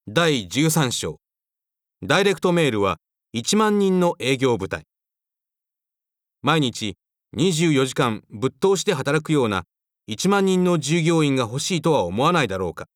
第13章。ダイレクトメールは1万人の営業部隊。毎日24時間ぶっ通して働くような1万人の従業員が欲しいとは思わないだろうか。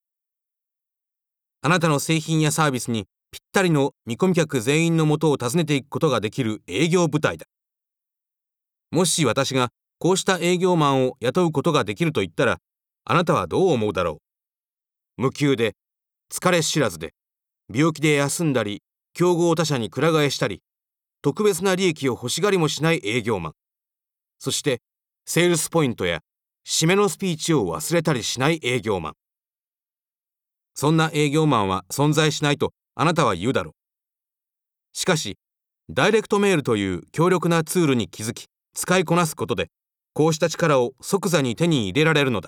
あなたの製品やサービスにぴったりの見込み客全員のもとを訪ねていくことができる営業部隊だ。もし私がこうした営業マンを雇うことができると言ったら、あなたはどう思うだろう。無給で、疲れ知らずで、病気で休んだり、競合他社にくら替えしたり、特別な利益を欲しがりもしない営業マン。そして、セールスポイントや締めのスピーチを忘れたりしない営業マン。そんな営業マンは存在しないとあなたは言うだろう。しかし、ダイレクトメールという強力なツールに気づき、使いこなすことで、こうした力を即座に手に入れられるのだ。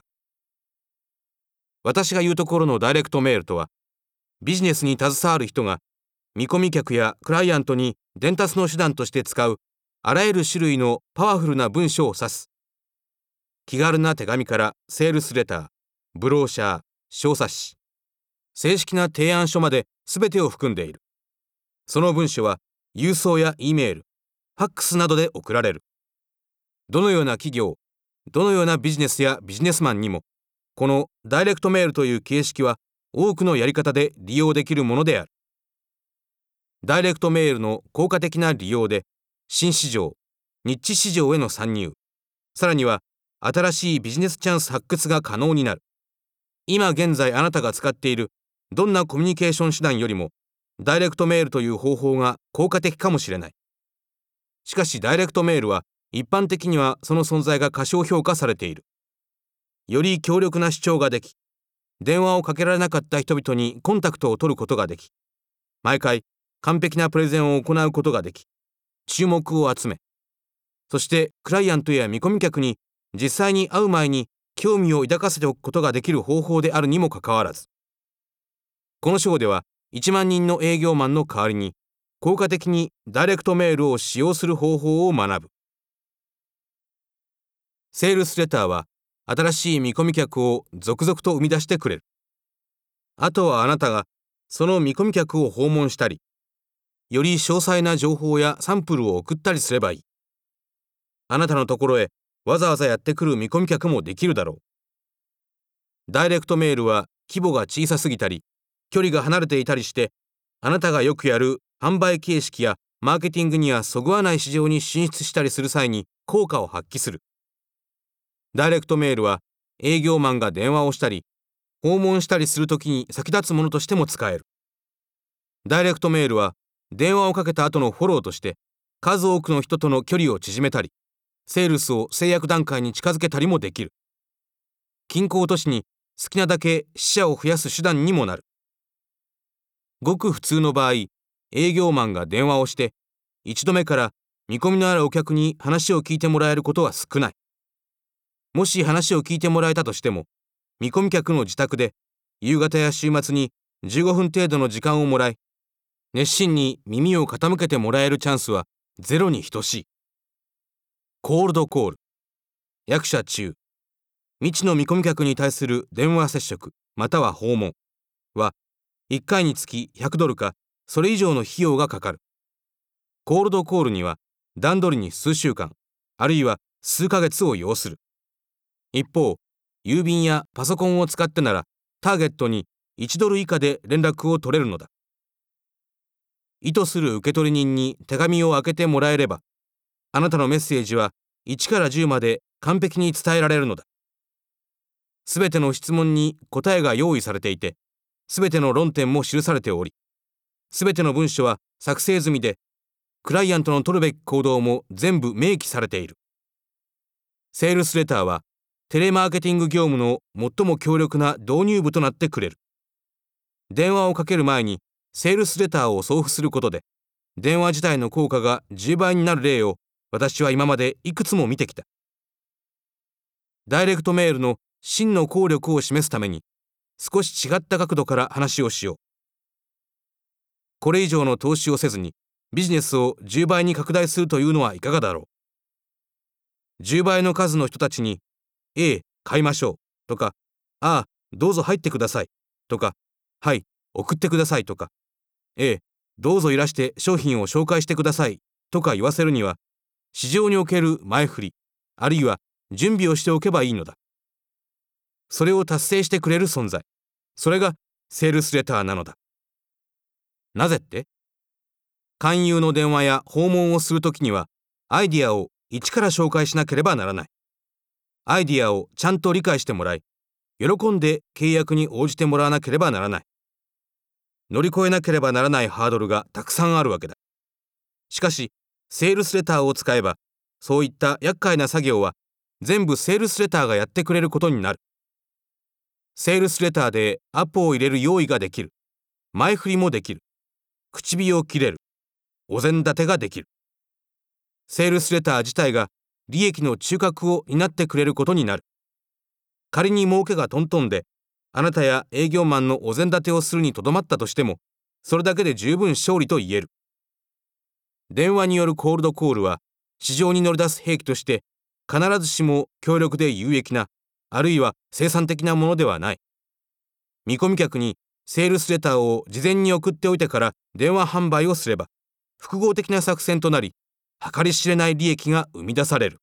私が言うところのダイレクトメールとは、ビジネスに携わる人が見込み客やクライアントに伝達の手段として使うあらゆる種類のパワフルな文章を指す。気軽な手紙からセールスレター、ブローシャー、小冊子、正式な提案書まで全てを含んでいる。その文書は郵送や E メール、ファックスなどで送られる。どのような企業、どのようなビジネスやビジネスマンにも、このダイレクトメールという形式は多くのやり方で利用できるものである。ダイレクトメールの効果的な利用で、新市場、ニッチ市場への参入、さらには新しいビジネスチャンス発掘が可能になる。今現在あなたが使っているどんなコミュニケーション手段よりも、ダイレクトメールという方法が効果的かもしれない。しかしダイレクトメールは一般的にはその存在が過小評価されている。より強力な主張ができ、電話をかけられなかった人々にコンタクトを取ることができ、毎回完璧なプレゼンを行うことができ、注目を集め、そしてクライアントや見込み客に実際に会う前に興味を抱かせておくことができる方法であるにもかかわらず、この章では1万人の営業マンの代わりに効果的にダイレクトメールを使用する方法を学ぶ。セールスレターは新しい見込み客を続々と生み出してくれる。あとはあなたがその見込み客を訪問したり、より詳細な情報やサンプルを送ったりすればいい。あなたのところへわざわざやってくる見込み客もできるだろう。ダイレクトメールは規模が小さすぎたり、距離が離れていたりして、あなたがよくやる販売形式やマーケティングにはそぐわない市場に進出したりする際に効果を発揮する。ダイレクトメールは営業マンが電話をしたり、訪問したりするときに先立つものとしても使える。ダイレクトメールは電話をかけた後のフォローとして、数多くの人との距離を縮めたり、セールスを制約段階に近づけたりもできる。均衡都市に好きなだけ死者を増やす手段にもなる。ごく普通の場合、営業マンが電話をして、一度目から見込みのあるお客に話を聞いてもらえることは少ない。もし話を聞いてもらえたとしても、見込み客の自宅で夕方や週末に15分程度の時間をもらい、熱心に耳を傾けてもらえるチャンスはゼロに等しい。コールドコール、役者中、未知の見込み客に対する電話接触または訪問は1回につき$100かそれ以上の費用がかかる。コールドコールには段取りに数週間あるいは数ヶ月を要する。一方、郵便やパソコンを使ってならターゲットに$1以下で連絡を取れるのだ。意図する受取人に手紙を開けてもらえれば、あなたのメッセージは1から10まで完璧に伝えられるのだ。すべての質問に答えが用意されていて、すべての論点も記されており、すべての文書は作成済みで、クライアントの取るべき行動も全部明記されている。セールスレターはテレマーケティング業務の最も強力な導入部となってくれる。電話をかける前にセールスレターを送付することで、電話自体の効果が10倍になる例を私は今までいくつも見てきた。ダイレクトメールの真の効力を示すために、少し違った角度から話をしよう。これ以上の投資をせずにビジネスを10倍に拡大するというのはいかがだろう。10倍の数の人たちに、買いましょうとか、どうぞ入ってくださいとか、はい、 送ってくださいとか、どうぞいらして商品を紹介してくださいとか言わせるには、市場における前振り、あるいは準備をしておけばいいのだ。それを達成してくれる存在、それがセールスレターなのだ。なぜって？勧誘の電話や訪問をするときには、アイディアを一から紹介しなければならない。アイディアをちゃんと理解してもらい、喜んで契約に応じてもらわなければならない。乗り越えなければならないハードルがたくさんあるわけだ。しかし、セールスレターを使えば、そういった厄介な作業は全部セールスレターがやってくれることになる。セールスレターでアポを入れる用意ができる。前振りもできる。口火を切れる。お膳立てができる。セールスレター自体が利益の中核を担ってくれることになる。仮に儲けがトントンで、あなたや営業マンのお膳立てをするにとどまったとしても、それだけで十分勝利と言える。電話によるコールドコールは、市場に乗り出す兵器として、必ずしも強力で有益な、あるいは生産的なものではない。見込み客にセールスレターを事前に送っておいてから電話販売をすれば、複合的な作戦となり、計り知れない利益が生み出される。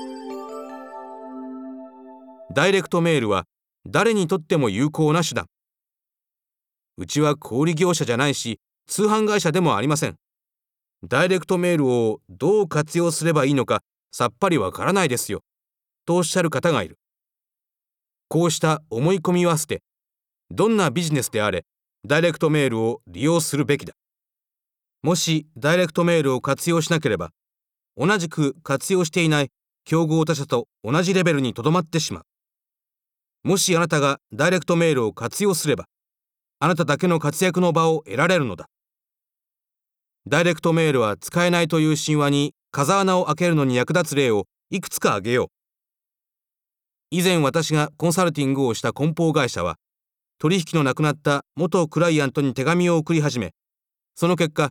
ダイレクトメールは誰にとっても有効な手段。うちは小売業者じゃないし、通販会社でもありません。ダイレクトメールをどう活用すればいいのかさっぱりわからないですよ、とおっしゃる方がいる。こうした思い込みは捨て、どんなビジネスであれ、ダイレクトメールを利用するべきだ。もしダイレクトメールを活用しなければ、同じく活用していない競合他社と同じレベルにとどまってしまう。もしあなたがダイレクトメールを活用すれば、あなただけの活躍の場を得られるのだ。ダイレクトメールは使えないという神話に風穴を開けるのに役立つ例をいくつか挙げよう。以前私がコンサルティングをした梱包会社は、取引のなくなった元クライアントに手紙を送り始め、その結果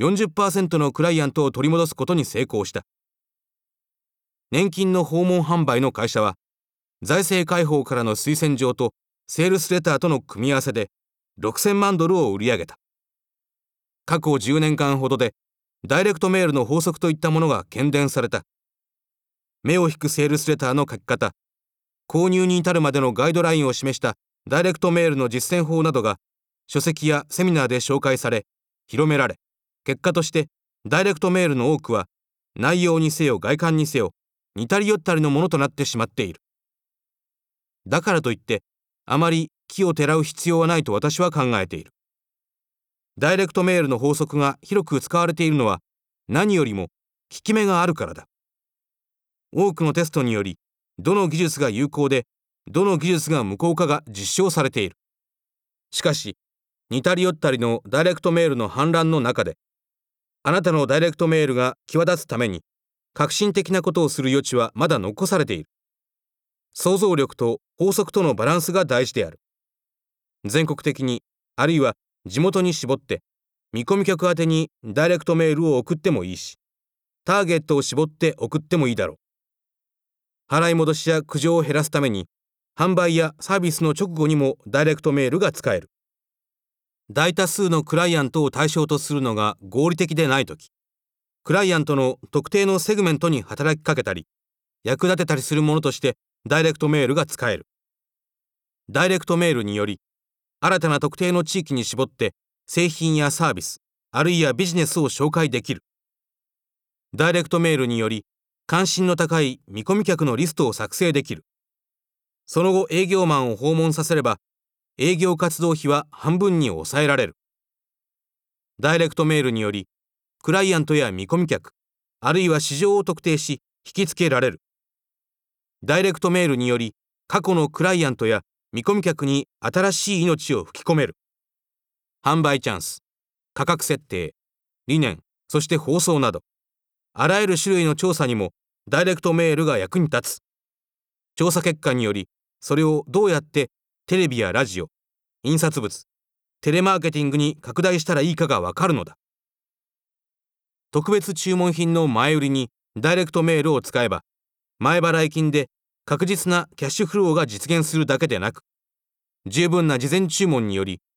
40% のクライアントを取り戻すことに成功した。年金の訪問販売の会社は、財政開放からの推薦状とセールスレターとの組み合わせで$6000万を売り上げた。過去10年間ほどでダイレクトメールの法則といったものが喧伝された。目を引くセールスレターの書き方、購入に至るまでのガイドラインを示したダイレクトメールの実践法などが書籍やセミナーで紹介され、広められ、結果としてダイレクトメールの多くは内容にせよ外観にせよ似たり寄ったりのものとなってしまっている。だからといってあまり奇をてらう必要はないと私は考えている。ダイレクトメールの法則が広く使われているのは何よりも効き目があるからだ。多くのテストにより、どの技術が有効でどの技術が無効かが実証されている。しかし似たり寄ったりのダイレクトメールの氾濫の中で、あなたのダイレクトメールが際立つために革新的なことをする余地はまだ残されている。想像力と法則とのバランスが大事である。全国的に、あるいは地元に絞って見込み客宛てにダイレクトメールを送ってもいいし、ターゲットを絞って送ってもいいだろう。払い戻しや苦情を減らすために、販売やサービスの直後にもダイレクトメールが使える。大多数のクライアントを対象とするのが合理的でないとき、クライアントの特定のセグメントに働きかけたり、役立てたりするものとしてダイレクトメールが使える。ダイレクトメールにより、新たな特定の地域に絞って製品やサービス、あるいはビジネスを紹介できる。ダイレクトメールにより、関心の高い見込み客のリストを作成できる。その後営業マンを訪問させれば、営業活動費は半分に抑えられる。ダイレクトメールにより、クライアントや見込み客、あるいは市場を特定し引きつけられる。ダイレクトメールにより、過去のクライアントや見込み客に新しい命を吹き込める。販売チャンス、価格設定、理念、そして放送など、あらゆる種類の調査にもダイレクトメールが役に立つ。調査結果により、それをどうやってテレビやラジオ、印刷物、テレマーケティングに拡大したらいいかがわかるのだ。特別注文品の前売りにダイレクトメールを使えば、前払い金で確実なキャッシュフローが実現するだけでなく、十分な事前注文により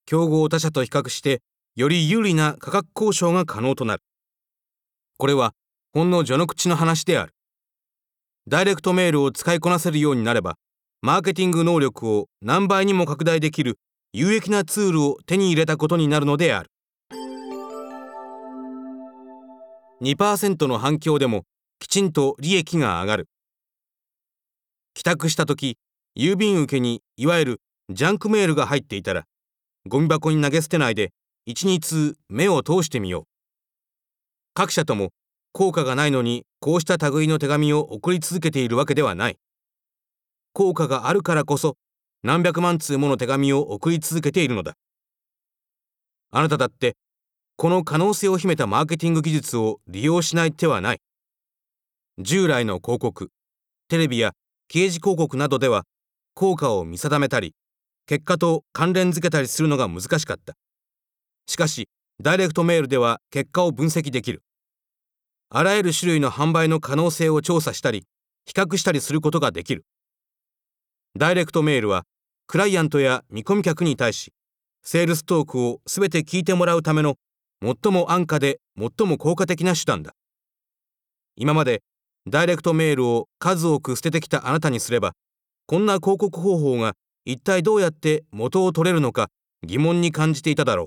競合他社と比較してより有利な価格交渉が可能となる。これはほんの序の口の話である。ダイレクトメールを使いこなせるようになれば、マーケティング能力を何倍にも拡大できる有益なツールを手に入れたことになるのである。2% の反響でもきちんと利益が上がる。帰宅した時、郵便受けにいわゆるジャンクメールが入っていたら、ゴミ箱に投げ捨てないで1、2通目を通してみよう。各社とも効果がないのにこうした類の手紙を送り続けているわけではない。効果があるからこそ何百万通もの手紙を送り続けているのだ。あなただってこの可能性を秘めたマーケティング技術を利用しない手はない。従来の広告、テレビや掲示広告などでは効果を見定めたり、結果と関連付けたりするのが難しかった。しかし、ダイレクトメールでは結果を分析できる。あらゆる種類の販売の可能性を調査したり、比較したりすることができる。ダイレクトメールは、クライアントや見込み客に対し、セールストークをすべて聞いてもらうための最も安価で最も効果的な手段だ。今までダイレクトメールを数多く捨ててきたあなたにすれば、こんな広告方法が一体どうやって元を取れるのか疑問に感じていただろう。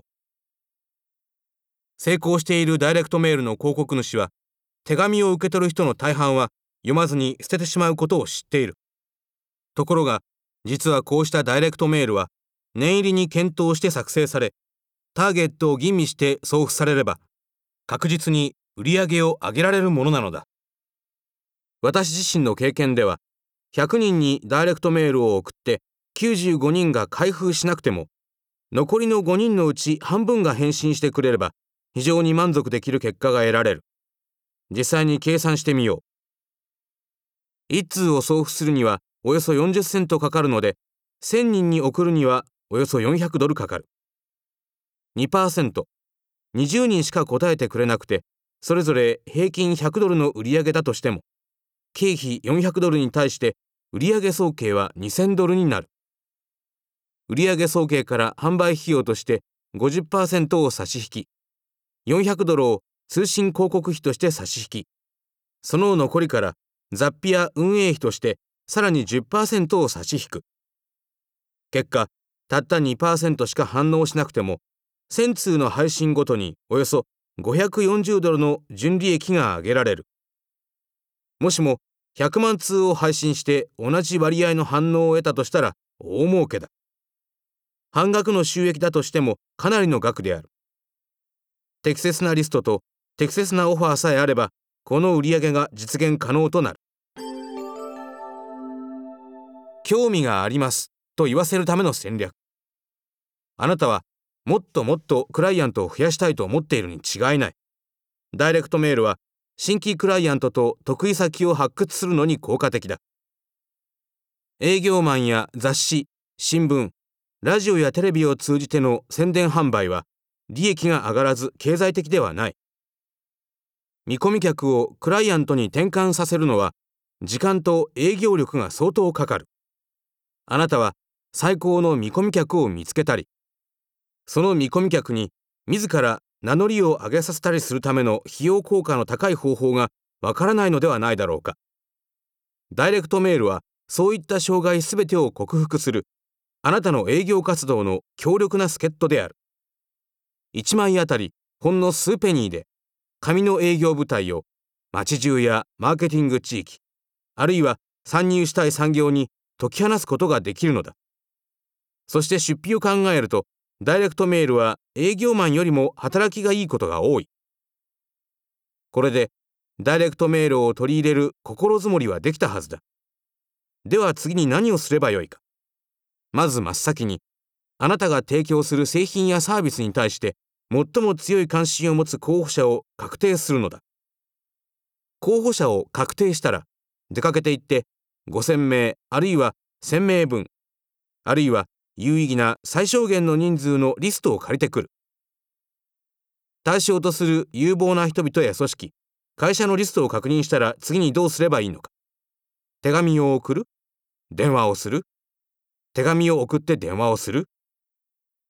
成功しているダイレクトメールの広告主は、手紙を受け取る人の大半は読まずに捨ててしまうことを知っている。ところが、実はこうしたダイレクトメールは念入りに検討して作成され、ターゲットを吟味して送付されれば、確実に売り上げを上げられるものなのだ。私自身の経験では、100人にダイレクトメールを送って95人が開封しなくても、残りの5人のうち半分が返信してくれれば、非常に満足できる結果が得られる。実際に計算してみよう。1通を送付するにはおよそ40セントかかるので、1000人に送るにはおよそ400ドルかかる。2%、20人しか答えてくれなくて、それぞれ平均100ドルの売上だとしても、経費400ドルに対して売上総計は2000ドルになる。売上総計から販売費用として 50% を差し引き、400ドルを通信広告費として差し引き、その残りから雑費や運営費としてさらに 10% を差し引く。結果、たった 2% しか反応しなくても、1000通の配信ごとにおよそ540ドルの純利益が上げられる。もしも100万通を配信して同じ割合の反応を得たとしたら大儲けだ。半額の収益だとしてもかなりの額である。適切なリストと適切なオファーさえあれば、この売上が実現可能となる。興味がありますと言わせるための戦略。あなたはもっともっとクライアントを増やしたいと思っているに違いない。ダイレクトメールは新規クライアントと得意先を発掘するのに効果的だ。営業マンや雑誌、新聞、ラジオやテレビを通じての宣伝販売は利益が上がらず経済的ではない。見込み客をクライアントに転換させるのは時間と営業力が相当かかる。あなたは最高の見込み客を見つけたり、その見込み客に自ら名乗りを上げさせたりするための費用効果の高い方法がわからないのではないだろうか。ダイレクトメールはそういった障害すべてを克服するあなたの営業活動の強力な助っ人である。1枚あたりほんの数ペニーで紙の営業部隊を街中やマーケティング地域、あるいは参入したい産業に解き放すことができるのだ。そして出費を考えると、ダイレクトメールは営業マンよりも働きがいいことが多い。これでダイレクトメールを取り入れる心づもりはできたはずだ。では次に何をすればよいか。まず真っ先に、あなたが提供する製品やサービスに対して最も強い関心を持つ候補者を確定するのだ。候補者を確定したら、出かけて行って5000名あるいは1000名分、あるいは有意義な最小限の人数のリストを借りてくる。対象とする有望な人々や組織、会社のリストを確認したら次にどうすればいいのか。手紙を送る？電話をする？手紙を送って電話をする？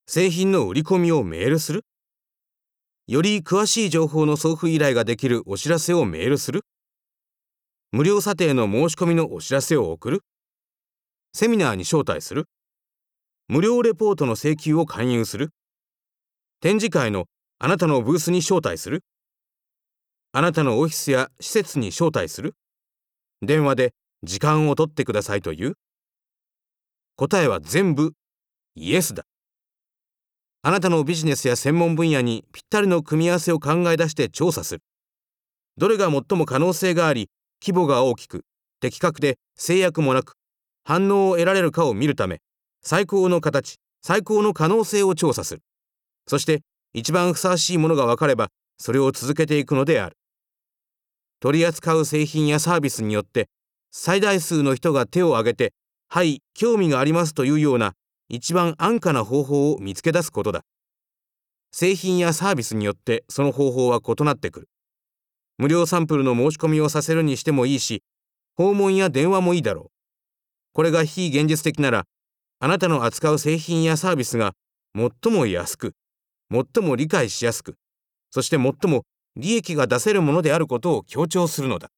製品の売り込みをメールする？より詳しい情報の送付依頼ができるお知らせをメールする？無料査定の申し込みのお知らせを送る？セミナーに招待する？無料レポートの請求を勧誘する？展示会のあなたのブースに招待する？あなたのオフィスや施設に招待する？電話で時間を取ってくださいという？答えは全部イエスだ。あなたのビジネスや専門分野にぴったりの組み合わせを考え出して調査する。どれが最も可能性があり、規模が大きく、的確で制約もなく、反応を得られるかを見るため、最高の形、最高の可能性を調査する。そして、一番ふさわしいものが分かれば、それを続けていくのである。取り扱う製品やサービスによって、最大数の人が手を挙げて、はい、興味がありますというような、一番安価な方法を見つけ出すことだ。製品やサービスによってその方法は異なってくる。無料サンプルの申し込みをさせるにしてもいいし、訪問や電話もいいだろう。これが非現実的なら、あなたの扱う製品やサービスが最も安く、最も理解しやすく、そして最も利益が出せるものであることを強調するのだ。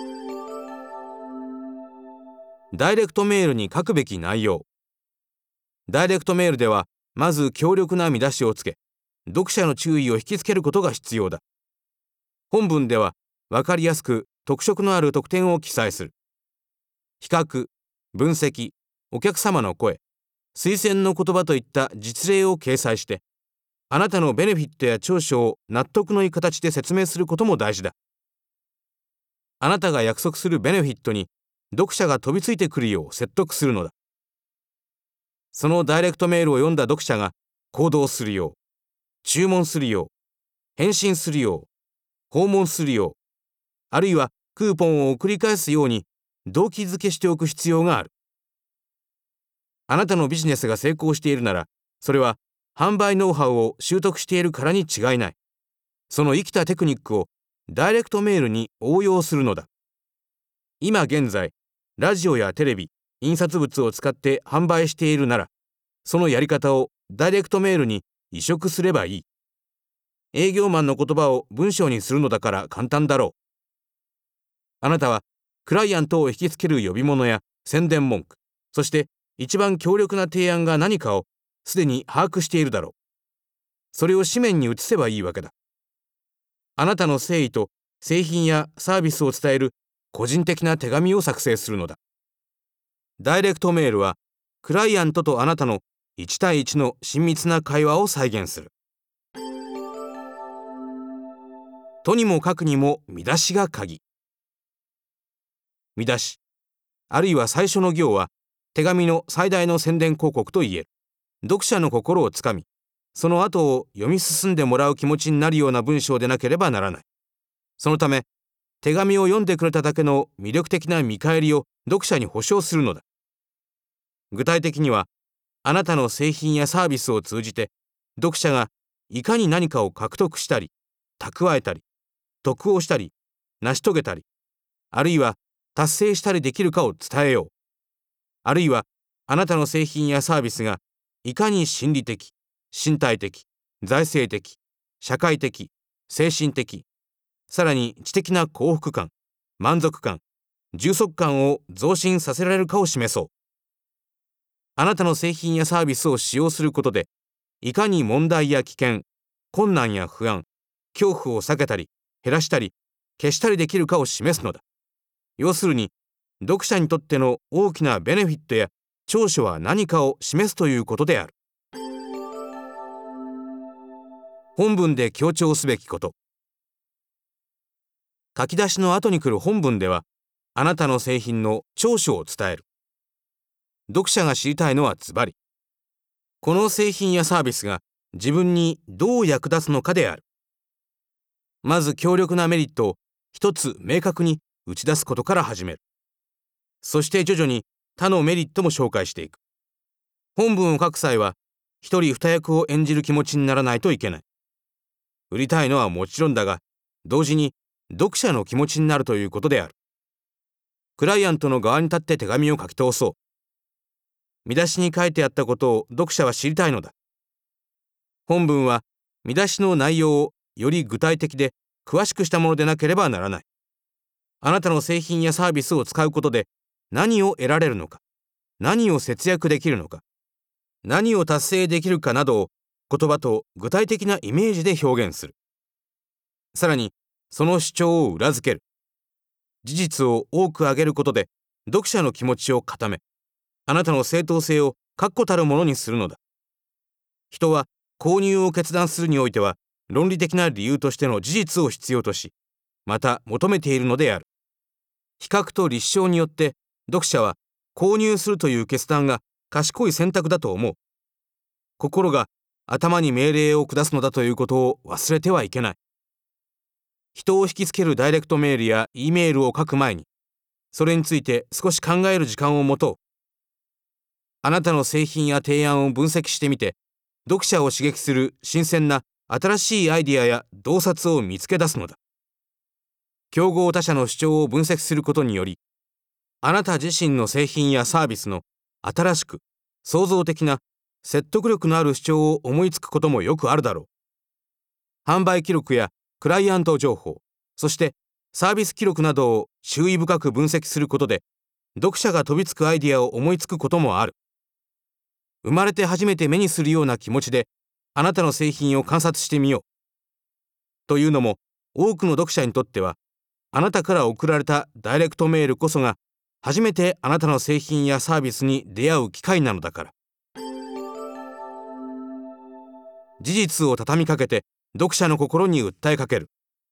ダイレクトメールに書くべき内容。ダイレクトメールでは、まず強力な見出しをつけ、読者の注意を引きつけることが必要だ。本文では、わかりやすく特色のある特典を記載する。比較、分析、お客様の声、推薦の言葉といった実例を掲載して、あなたのベネフィットや長所を納得のいい形で説明することも大事だ。あなたが約束するベネフィットに読者が飛びついてくるよう説得するのだ。そのダイレクトメールを読んだ読者が行動するよう、注文するよう、返信するよう、訪問するよう、あるいはクーポンを送り返すように動機づけしておく必要がある。あなたのビジネスが成功しているなら、それは販売ノウハウを習得しているからに違いない。その生きたテクニックをダイレクトメールに応用するのだ。今現在、ラジオやテレビ、印刷物を使って販売しているなら、そのやり方をダイレクトメールに移植すればいい。営業マンの言葉を文章にするのだから簡単だろう。あなたはクライアントを引きつける呼び物や宣伝文句、そして一番強力な提案が何かをすでに把握しているだろう。それを紙面に移せばいいわけだ。あなたの誠意と製品やサービスを伝える個人的な手紙を作成するのだ。ダイレクトメールはクライアントとあなたの1対1の親密な会話を再現する。とにもかくにも見出しが鍵。見出し、あるいは最初の行は手紙の最大の宣伝広告と言える。読者の心をつかみ、その後を読み進んでもらう気持ちになるような文章でなければならない。そのため、手紙を読んでくれただけの魅力的な見返りを読者に保証するのだ。具体的には、あなたの製品やサービスを通じて、読者がいかに何かを獲得したり、蓄えたり、得をしたり、成し遂げたり、あるいは達成したりできるかを伝えよう。あるいは、あなたの製品やサービスがいかに心理的、身体的、財政的、社会的、精神的、さらに知的な幸福感、満足感、充足感を増進させられるかを示そう。あなたの製品やサービスを使用することで、いかに問題や危険、困難や不安、恐怖を避けたり、減らしたり、消したりできるかを示すのだ。要するに、読者にとっての大きなベネフィットや長所は何かを示すということである。本文で強調すべきこと。書き出しの後に来る本文では、あなたの製品の長所を伝える。読者が知りたいのはズバリ、この製品やサービスが自分にどう役立つのかである。まず強力なメリットを一つ明確に打ち出すことから始める。そして徐々に他のメリットも紹介していく。本文を書く際は、一人二役を演じる気持ちにならないといけない。売りたいのはもちろんだが、同時に読者の気持ちになるということである。クライアントの側に立って手紙を書き通そう。見出しに書いてあったことを読者は知りたいのだ。 本文は見出しの内容をより具体的で詳しくしたものでなければならない。あなたの製品やサービスを使うことで何を得られるのか、何を節約できるのか、何を達成できるかなどを言葉と具体的なイメージで表現する。さらに、その主張を裏付ける。事実を多く挙げることで読者の気持ちを固め、あなたの正当性を確固たるものにするのだ。人は購入を決断するにおいては論理的な理由としての事実を必要とし、また求めているのである。比較と立証によって読者は購入するという決断が賢い選択だと思う。心が頭に命令を下すのだということを忘れてはいけない。人を引きつけるダイレクトメールや E メールを書く前に、それについて少し考える時間を持とう。あなたの製品や提案を分析してみて、読者を刺激する新鮮な新しいアイデアや洞察を見つけ出すのだ。競合他社の主張を分析することにより、あなた自身の製品やサービスの新しく創造的な説得力のある主張を思いつくこともよくあるだろう。販売記録やクライアント情報、そしてサービス記録などを注意深く分析することで、読者が飛びつくアイデアを思いつくこともある。生まれて初めて目にするような気持ちで、あなたの製品を観察してみよう。というのも、多くの読者にとっては、あなたから送られたダイレクトメールこそが、初めてあなたの製品やサービスに出会う機会なのだから。事実を畳みかけて、読者の心に訴えかける。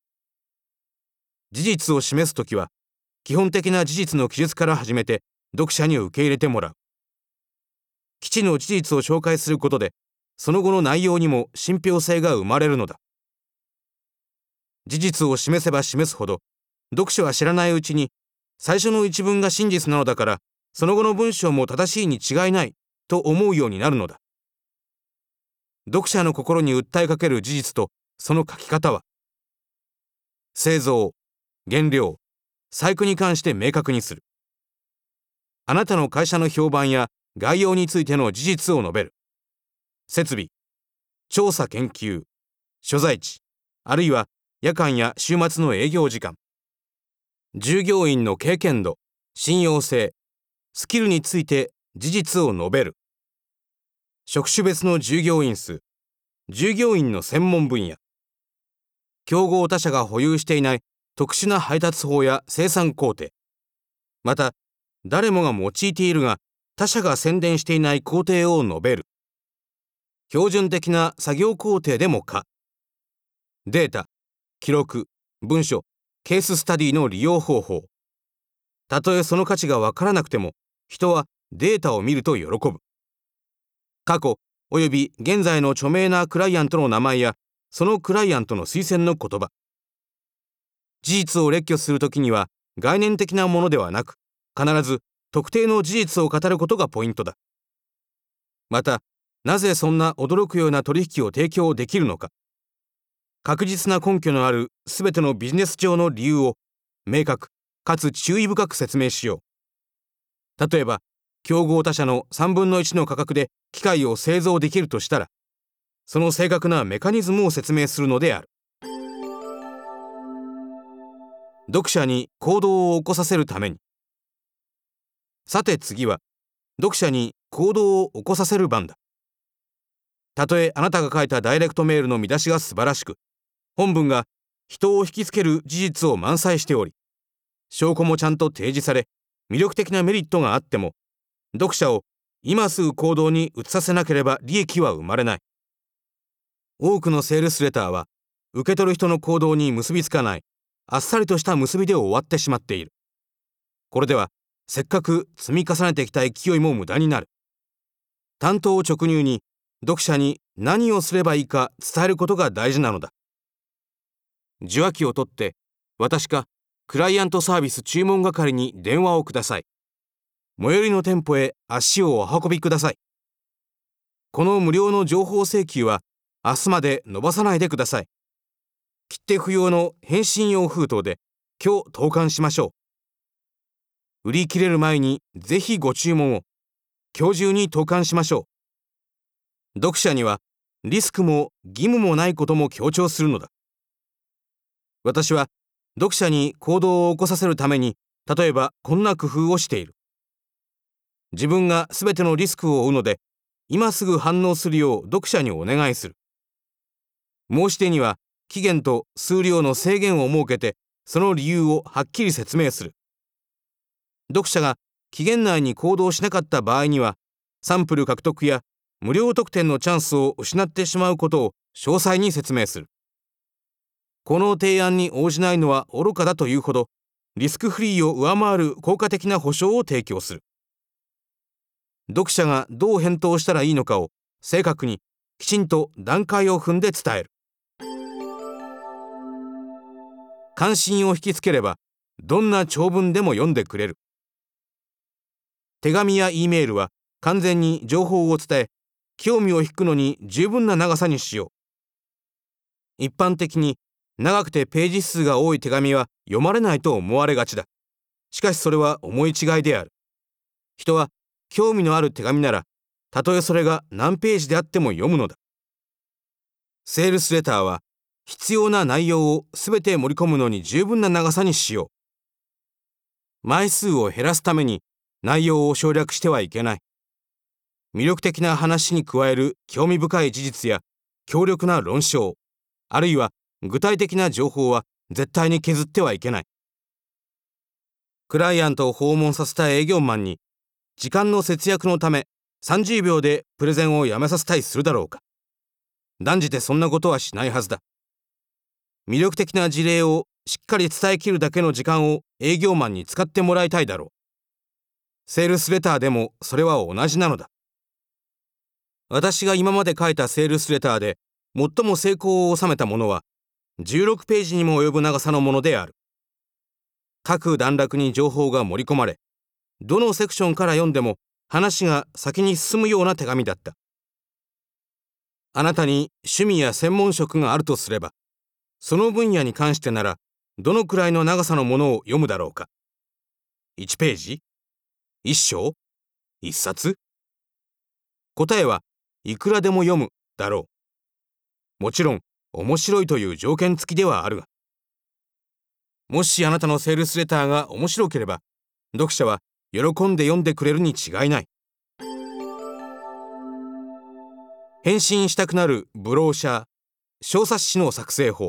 事実を示すときは、基本的な事実の記述から始めて、読者に受け入れてもらう。基地の事実を紹介することで、その後の内容にも信憑性が生まれるのだ。事実を示せば示すほど、読者は知らないうちに、最初の一文が真実なのだから、その後の文章も正しいに違いないと思うようになるのだ。読者の心に訴えかける事実とその書き方は、製造、原料、細工に関して明確にする。あなたの会社の評判や概要についての事実を述べる。設備、調査研究、所在地、あるいは夜間や週末の営業時間、従業員の経験度、信用性、スキルについて事実を述べる。職種別の従業員数、従業員の専門分野、競合他社が保有していない特殊な配達法や生産工程、また誰もが用いているが他社が宣伝していない工程を述べる。標準的な作業工程でもか。データ、記録、文書、ケーススタディの利用方法。たとえその価値がわからなくても、人はデータを見ると喜ぶ。過去および現在の著名なクライアントの名前や、そのクライアントの推薦の言葉。事実を列挙するときには、概念的なものではなく、必ず特定の事実を語ることがポイントだ。また、なぜそんな驚くような取引を提供できるのか。確実な根拠のあるすべてのビジネス上の理由を明確かつ注意深く説明しよう。例えば、競合他社の3分の1の価格で機械を製造できるとしたら、その正確なメカニズムを説明するのである。読者に行動を起こさせるために。さて次は、読者に行動を起こさせる番だ。たとえあなたが書いたダイレクトメールの見出しが素晴らしく、本文が人を引きつける事実を満載しており、証拠もちゃんと提示され、魅力的なメリットがあっても、読者を今すぐ行動に移させなければ利益は生まれない。多くのセールスレターは、受け取る人の行動に結びつかない、あっさりとした結びで終わってしまっている。これでは、せっかく積み重ねてきた勢いも無駄になる。単刀直入に、読者に何をすればいいか伝えることが大事なのだ。受話器を取って、私かクライアントサービス注文係に電話をください。最寄りの店舗へ足をお運びください。この無料の情報請求は明日まで延ばさないでください。切手不要の返信用封筒で今日投函しましょう。売り切れる前にぜひご注文を。今日中に投函しましょう。読者にはリスクも義務もないことも強調するのだ。私は読者に行動を起こさせるために、例えばこんな工夫をしている。自分がすべてのリスクを負うので、今すぐ反応するよう読者にお願いする。申し出には期限と数量の制限を設けて、その理由をはっきり説明する。読者が期限内に行動しなかった場合には、サンプル獲得や無料特典のチャンスを失ってしまうことを詳細に説明する。この提案に応じないのは愚かだというほど、リスクフリーを上回る効果的な保証を提供する。読者がどう返答したらいいのかを正確に、きちんと段階を踏んで伝える。関心を引きつければ、どんな長文でも読んでくれる。手紙や E メールは完全に情報を伝え、興味を引くのに十分な長さにしよう。一般的に長くてページ数が多い手紙は読まれないと思われがちだ。しかしそれは思い違いである。人は興味のある手紙なら、たとえそれが何ページであっても読むのだ。セールスレターは必要な内容をすべて盛り込むのに十分な長さにしよう。枚数を減らすために内容を省略してはいけない。魅力的な話に加える興味深い事実や強力な論証、あるいは具体的な情報は絶対に削ってはいけない。クライアントを訪問させた営業マンに、時間の節約のため30秒でプレゼンをやめさせたりするだろうか。断じてそんなことはしないはずだ。魅力的な事例をしっかり伝えきるだけの時間を営業マンに使ってもらいたいだろう。セールスレターでもそれは同じなのだ。私が今まで書いたセールスレターで最も成功を収めたものは16ページにも及ぶ長さのものである。各段落に情報が盛り込まれ、どのセクションから読んでも話が先に進むような手紙だった。あなたに趣味や専門職があるとすれば、その分野に関してならどのくらいの長さのものを読むだろうか。1ページ ?1 章 ?1 冊？答えはいくらでも読むだろう。もちろん面白いという条件付きではあるが、もしあなたのセールスレターが面白ければ、読者は喜んで読んでくれるに違いない。返信したくなるブローシャー、小冊子の作成法。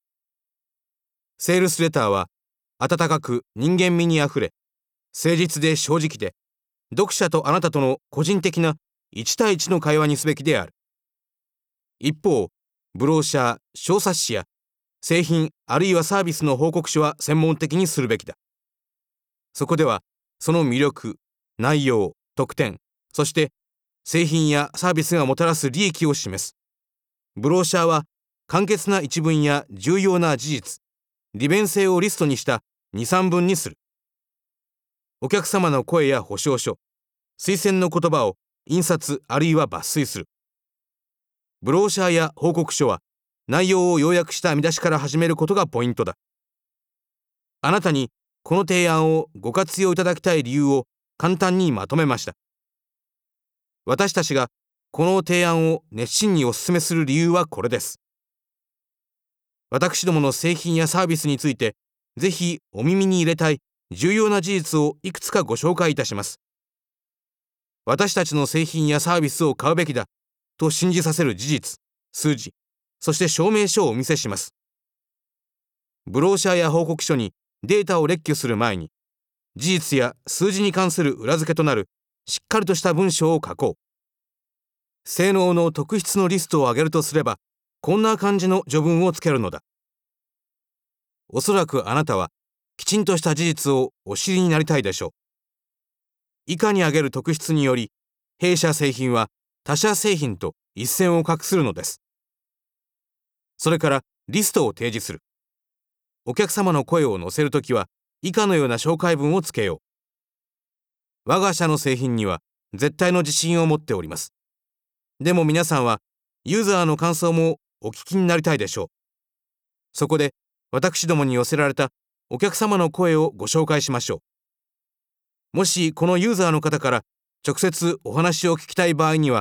セールスレターは温かく人間味にあふれ、誠実で正直で、読者とあなたとの個人的な1対1の会話にすべきである。一方、ブローシャー、小冊子や製品あるいはサービスの報告書は専門的にするべきだ。そこではその魅力、内容、特典、そして製品やサービスがもたらす利益を示す。ブローシャーは簡潔な一文や重要な事実、利便性をリストにした2、3文にする。お客様の声や保証書、推薦の言葉を印刷あるいは抜粋する。ブローシャーや報告書は内容を要約した見出しから始めることがポイントだ。あなたにこの提案をご活用いただきたい理由を簡単にまとめました。私たちがこの提案を熱心にお勧めする理由はこれです。私どもの製品やサービスについて、ぜひお耳に入れたい重要な事実をいくつかご紹介いたします。私たちの製品やサービスを買うべきだと信じさせる事実、数字、そして証明書をお見せします。ブローシャーや報告書にデータを列挙する前に、事実や数字に関する裏付けとなるしっかりとした文章を書こう。性能の特質のリストを挙げるとすれば、こんな感じの序文をつけるのだ。おそらくあなたはきちんとした事実をお知りになりたいでしょう。以下に挙げる特質により、弊社製品は他社製品と一線を画するのです。それからリストを提示する。お客様の声を載せるときは以下のような紹介文をつけよう。我が社の製品には絶対の自信を持っております。でも皆さんはユーザーの感想もお聞きになりたいでしょう。そこで私どもに寄せられたお客様の声をご紹介しましょう。もしこのユーザーの方から直接お話を聞きたい場合には、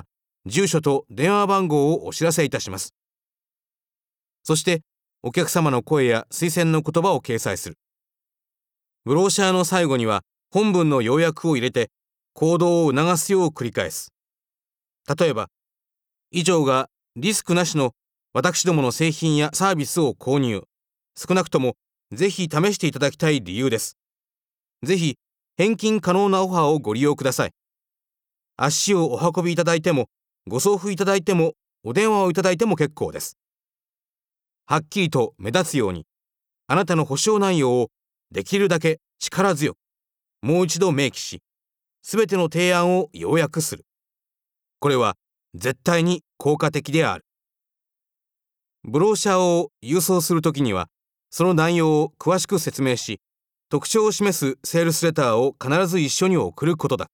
住所と電話番号をお知らせいたします。そして、お客様の声や推薦の言葉を掲載する。ブローシャーの最後には本文の要約を入れて行動を促すよう繰り返す。例えば、以上がリスクなしの私どもの製品やサービスを購入、少なくともぜひ試していただきたい理由です。ぜひ返金可能なオファーをご利用ください。足をお運びいただいても、ご送付いただいても、お電話をいただいても結構です。はっきりと目立つように、あなたの保証内容をできるだけ力強く、もう一度明記し、すべての提案を要約する。これは絶対に効果的である。ブローシャーを郵送するときには、その内容を詳しく説明し、特徴を示すセールスレターを必ず一緒に送ることだ。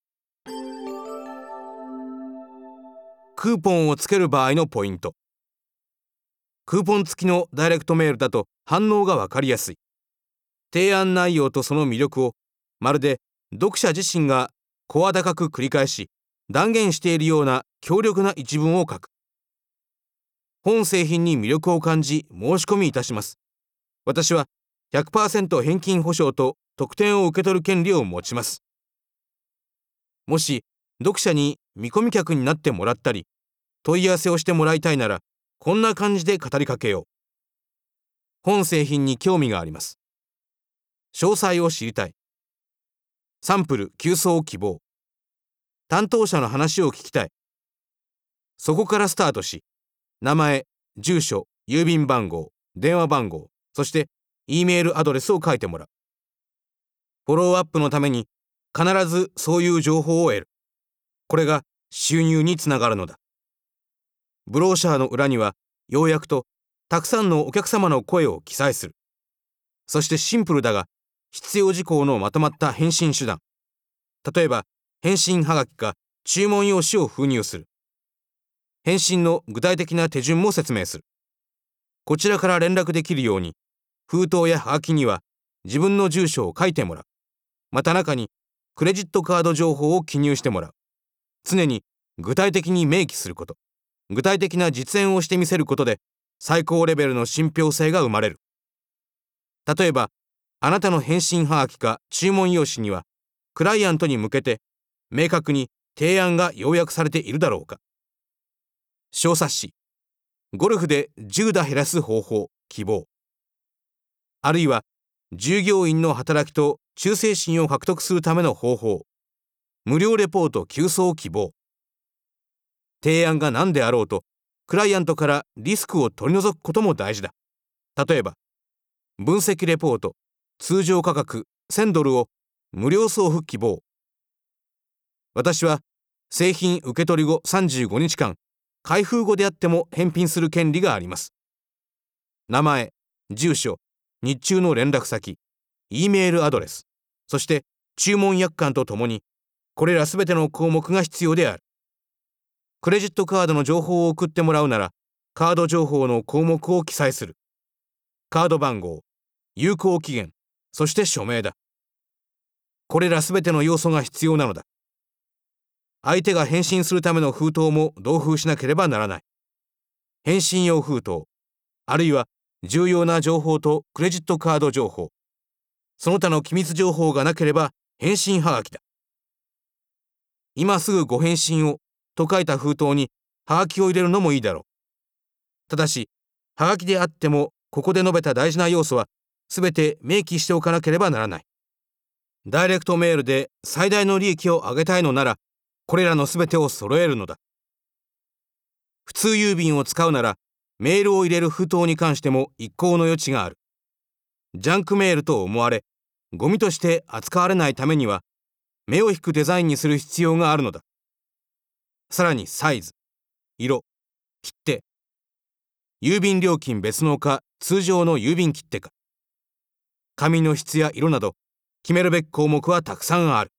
クーポンをつける場合のポイント。クーポン付きのダイレクトメールだと反応がわかりやすい。提案内容とその魅力をまるで読者自身が声高く繰り返し断言しているような強力な一文を書く。本製品に魅力を感じ申し込みいたします。私は 100% 返金保証と特典を受け取る権利を持ちます。もし読者に見込み客になってもらったり問い合わせをしてもらいたいなら、こんな感じで語りかけよう。本製品に興味があります。詳細を知りたい。サンプル郵送希望。担当者の話を聞きたい。そこからスタートし、名前、住所、郵便番号、電話番号、そして E メールアドレスを書いてもらう。フォローアップのために必ずそういう情報を得る。これが収入につながるのだ。ブローシャーの裏には要約とたくさんのお客様の声を記載する。そしてシンプルだが必要事項のまとまった返信手段。例えば返信はがきか注文用紙を封入する。返信の具体的な手順も説明する。こちらから連絡できるように封筒やはがきには自分の住所を書いてもらう。また中にクレジットカード情報を記入してもらう。常に具体的に明記すること。具体的な実演をしてみせることで最高レベルの信憑性が生まれる。例えば、あなたの返信はがきか注文用紙にはクライアントに向けて明確に提案が要約されているだろうか。小冊子、ゴルフで10打減らす方法希望。あるいは従業員の働きと忠誠心を獲得するための方法、無料レポート郵送希望。提案が何であろうと、クライアントからリスクを取り除くことも大事だ。例えば、分析レポート、通常価格$1000を無料送付希望。私は製品受け取り後35日間、開封後であっても返品する権利があります。名前、住所、日中の連絡先、E メールアドレス、そして注文約款とともに、これらすべての項目が必要である。クレジットカードの情報を送ってもらうなら、カード情報の項目を記載する。カード番号、有効期限、そして署名だ。これらすべての要素が必要なのだ。相手が返信するための封筒も同封しなければならない。返信用封筒、あるいは重要な情報とクレジットカード情報、その他の機密情報がなければ返信はがきだ。今すぐご返信をと書いた封筒にはがきを入れるのもいいだろう。ただし、はがきであってもここで述べた大事な要素はすべて明記しておかなければならない。ダイレクトメールで最大の利益を上げたいのなら、これらのすべてを揃えるのだ。普通郵便を使うなら、メールを入れる封筒に関しても一考の余地がある。ジャンクメールと思われ、ゴミとして扱われないためには、目を引くデザインにする必要があるのだ。さらにサイズ、色、切手、郵便料金別のか通常の郵便切手か、紙の質や色など決めるべき項目はたくさんある。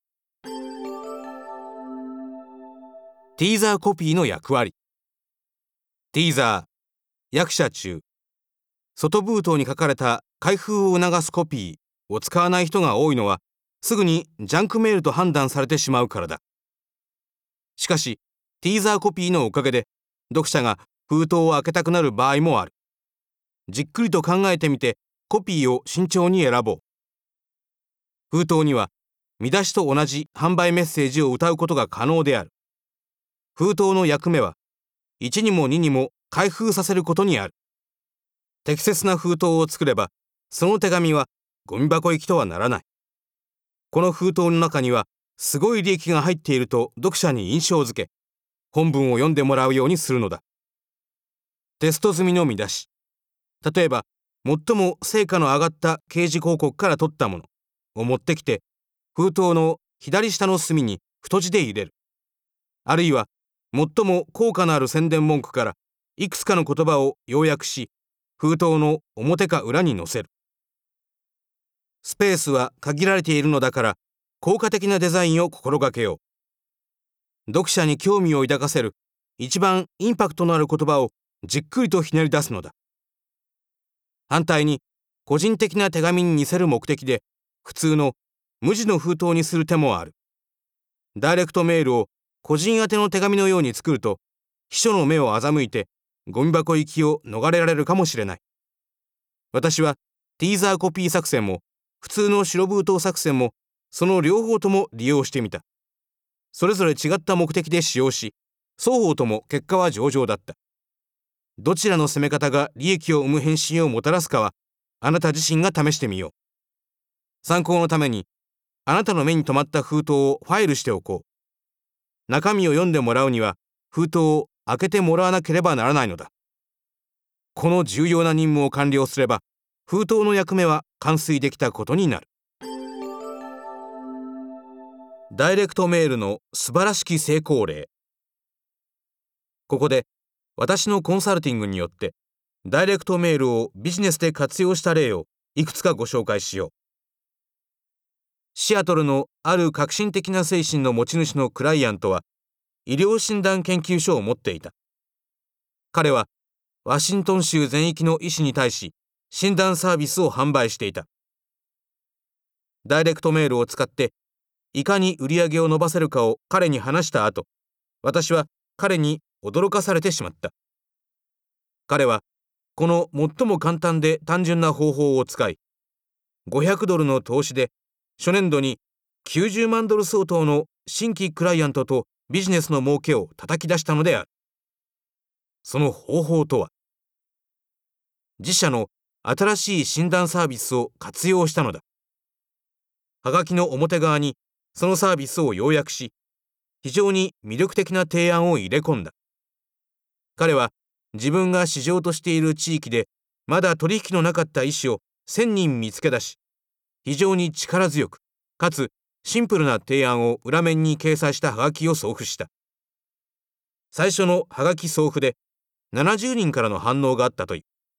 ティーザーコピーの役割。ティーザー、役者中、外封筒に書かれた開封を促すコピーを使わない人が多いのは、すぐにジャンクメールと判断されてしまうからだ。しかし、 ティーザーコピーのおかげで読者が封筒を開けたくなる場合もある。じっくりと考えてみてコピーを慎重に選ぼう。封筒には見出しと同じ販売メッセージを謳うことが可能である。封筒の役目は1にも2にも開封させることにある。適切な封筒を作ればその手紙はゴミ箱行きとはならない。この封筒の中にはすごい利益が入っていると読者に印象づけ、本文を読んでもらうようにするのだ。テスト済みの見出し、例えば最も成果の上がった掲示広告から取ったものを持ってきて、封筒の左下の隅に太字で入れる。あるいは最も効果のある宣伝文句からいくつかの言葉を要約し、封筒の表か裏に載せる。スペースは限られているのだから効果的なデザインを心がけよう。読者に興味を抱かせる一番インパクトのある言葉をじっくりとひねり出すのだ。反対に個人的な手紙に似せる目的で普通の無地の封筒にする手もある。ダイレクトメールを個人宛ての手紙のように作ると秘書の目を欺いてゴミ箱行きを逃れられるかもしれない。私はティーザーコピー作戦も普通の白封筒作戦もその両方とも利用してみた。それぞれ違った目的で使用し、双方とも結果は上々だった。どちらの攻め方が利益を生む返信をもたらすかはあなた自身が試してみよう。参考のためにあなたの目に留まった封筒をファイルしておこう。中身を読んでもらうには封筒を開けてもらわなければならないのだ。この重要な任務を完了すれば封筒の役目は完遂できたことになる。ダイレクトメールの素晴らしき成功例。ここで私のコンサルティングによってダイレクトメールをビジネスで活用した例をいくつかご紹介しよう。シアトルのある革新的な精神の持ち主のクライアントは医療診断研究所を持っていた。彼はワシントン州全域の医師に対し診断サービスを販売していた。ダイレクトメールを使っていかに売り上げを伸ばせるかを彼に話した後、私は彼に驚かされてしまった。彼はこの最も簡単で単純な方法を使い、$500の投資で初年度に$90万相当の新規クライアントとビジネスの儲けを叩き出したのである。その方法とは、自社の新しい診断サービスを活用したのだ。はがきの表側にそのサービスを要約し、非常に魅力的な提案を入れ込んだ。彼は自分が市場としている地域でまだ取引のなかった医師を1000人見つけ出し、非常に力強くかつシンプルな提案を裏面に掲載したはがきを送付した。最初のはがき送付で70人からの反応があったという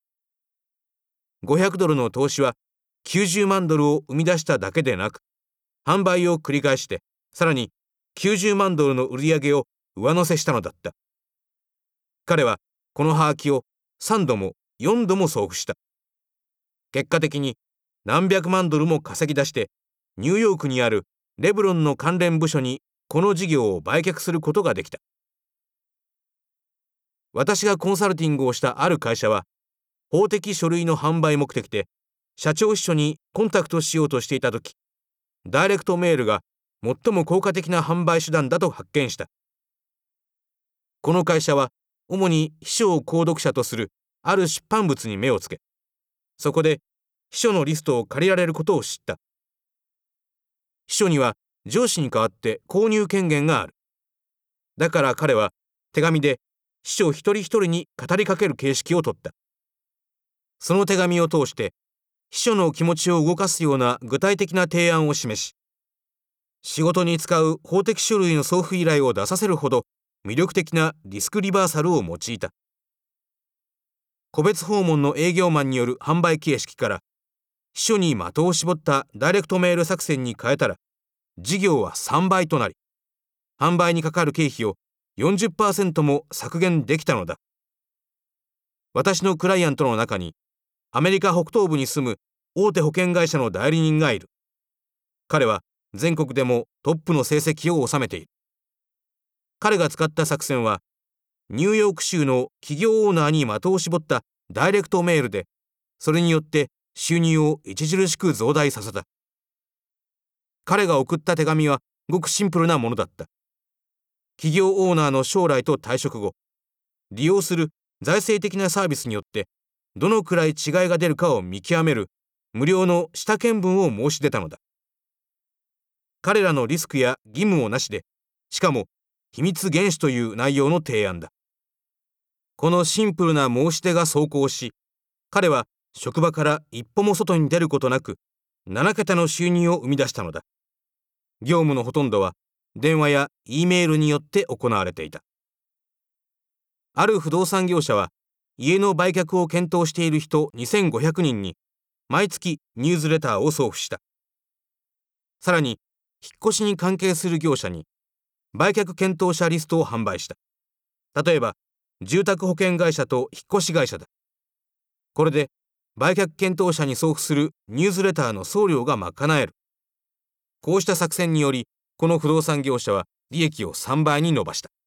。$500の投資は$90万を生み出しただけでなく、販売を繰り返してさらに$90万の売り上げを上乗せしたのだった。彼はこのはがきを3度も4度も送付した。結果的に何百万ドルも稼ぎ出してニューヨークにあるレブロンの関連部署にこの事業を売却することができた。私がコンサルティングをしたある会社は法的書類の販売目的で社長秘書にコンタクトしようとしていたとき、ダイレクトメールが最も効果的な販売手段だと発見した。この会社は主に秘書を購読者とするある出版物に目をつけ、そこで秘書のリストを借りられることを知った。秘書には上司に代わって購入権限がある。だから彼は手紙で秘書一人一人に語りかける形式をとった。その手紙を通して秘書の気持ちを動かすような具体的な提案を示し、仕事に使う法的書類の送付依頼を出させるほど魅力的なリスクリバーサルを用いた。個別訪問の営業マンによる販売形式から秘書に的を絞ったダイレクトメール作戦に変えたら、事業は3倍となり、販売にかかる経費を 40% も削減できたのだ。私のクライアントの中にアメリカ北東部に住む大手保険会社の代理人がいる。彼は全国でもトップの成績を収めている。 彼が使った作戦は、ニューヨーク州の企業オーナーに的を絞ったダイレクトメールで、それによって収入を著しく増大させた。彼が送った手紙はごくシンプルなものだった。企業オーナーの将来と退職後、利用する財政的なサービスによってどのくらい違いが出るかを見極める無料の下見文を申し出たのだ。彼らのリスクや義務をなしで、しかも秘密厳守という内容の提案だ。このシンプルな申し出が奏功し、彼は職場から一歩も外に出ることなく7桁の収入を生み出したのだ。業務のほとんどは電話や E メールによって行われていた。ある不動産業者は、家の売却を検討している人2500人に毎月ニュースレターを送付した。さらに、引っ越しに関係する業者に売却検討者リストを販売した。例えば、住宅保険会社と引っ越し会社だ。これで売却検討者に送付するニュースレターの送料が賄える。こうした作戦により、この不動産業者は利益を3倍に伸ばした。